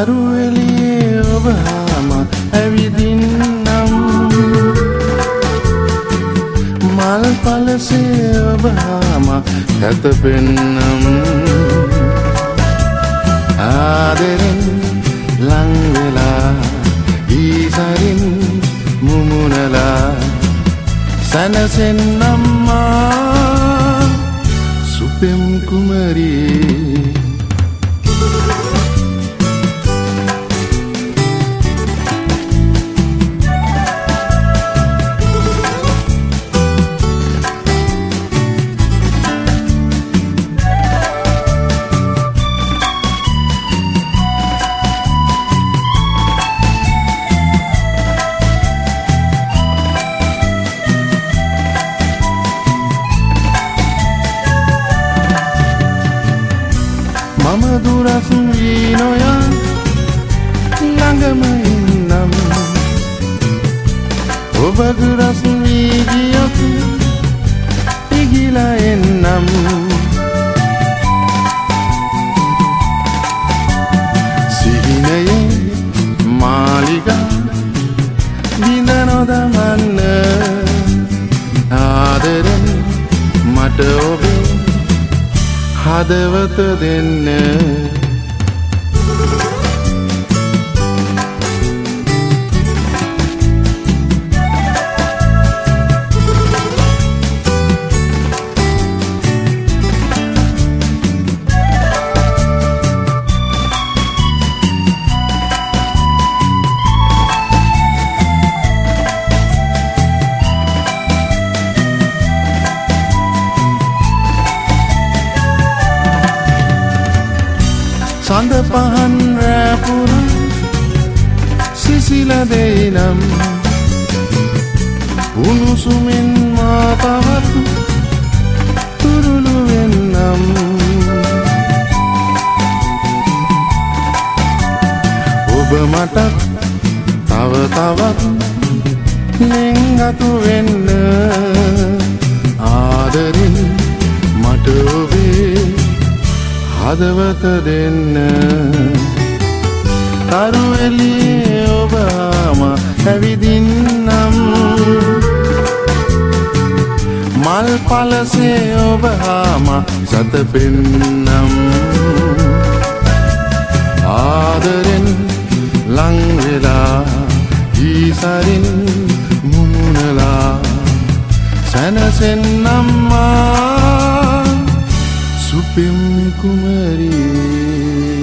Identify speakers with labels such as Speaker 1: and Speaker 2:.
Speaker 1: තරු එළියේ ඔබ හාම ඇවිදින්නම් මල් පලසේ ඔබ හාම සැතපෙන්නම් ආදරෙන් ලං වෙලා ඊසරින් මුමුණලා සැනසෙන්නම්මා සුපෙම් කුමරී මම දුරස් වී නොයා ළඟම ඉන්නම් ඔබ දුරස් වී ගියොත් ඉගිලා එන්නම් සිහිනයේ මාලිගා බිඳ නොදමන්න ආදරෙන් මට ඔබේ හදවත දෙන්න සඳ පහන් රැපුර සිසිල දෙයිනම් උණුසුමින් මා තවත් තුරුළු වෙන්නම් ඔබ මටත් තව තවත් ලෙන්ගතු වෙන්න ආදරින් මට ඔබේ හදවත දෙන්න තරු එළියේ ඔබ හාම ඇවිදින්නම් මල් පලසේ ඔබ හාම සැතපෙන්නම් ආදරෙන් ලං වෙලා ඊසරින් මුමුණලා සැනසෙන්නම්මා සුපෙම් කුමරී